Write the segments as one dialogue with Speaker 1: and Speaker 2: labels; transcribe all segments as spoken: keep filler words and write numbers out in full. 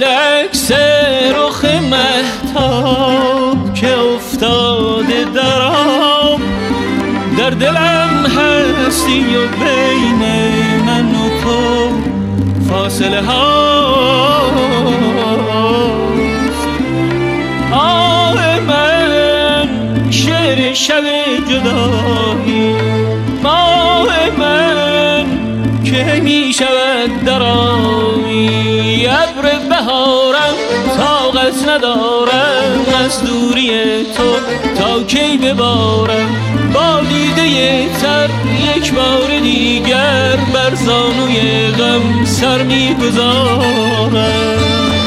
Speaker 1: عکس رخ مهتاب که افتاده در آب، در دلم هستی و بین من و تو فاصله هاست. آه من شعر شب جدایی، ماه من که می شود در آیی، ابر بهارم طاقت ندارم از دوری تو تا کی ببارم با دیده تر یک بار دیگر بر زانوی غم سر می گذارم.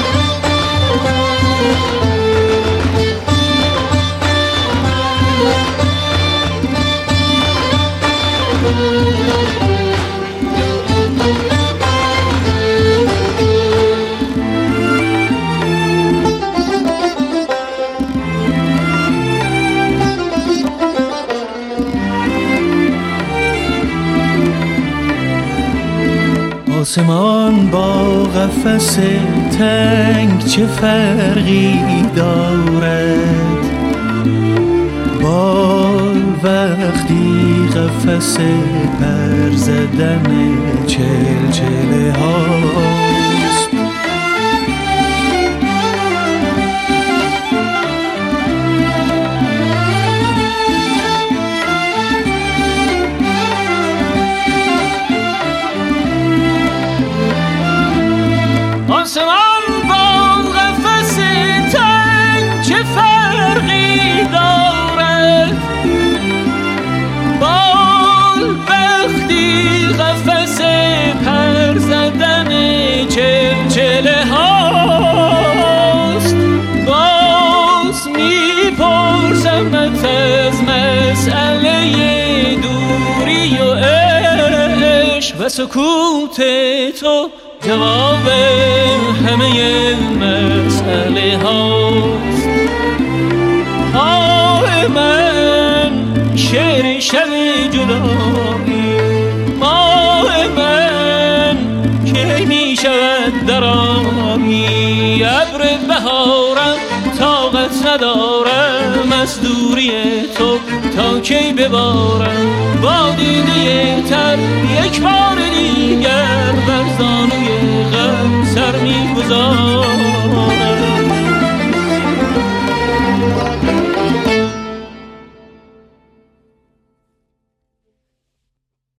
Speaker 1: آسمان با قفس تنگ چه فرقی دارد، بال وقتی قفس پر زدن چلچله هاست. آسمان با قفس تنگ چه فرقی دارد، بال وقتی قفس پر زدن چلچله هاست. باز میپرسمت از مسئله دوری و عشق و سکوت تو جواب همه مسئله هاست. آه من شعر شب جدایی، ماه من که می شود در آیی، ابر بهارم طاقت ندارم از دوری تو تا کی ببارم با دیده تر یک بار دیگر بر زانوی غم سر می گذارم.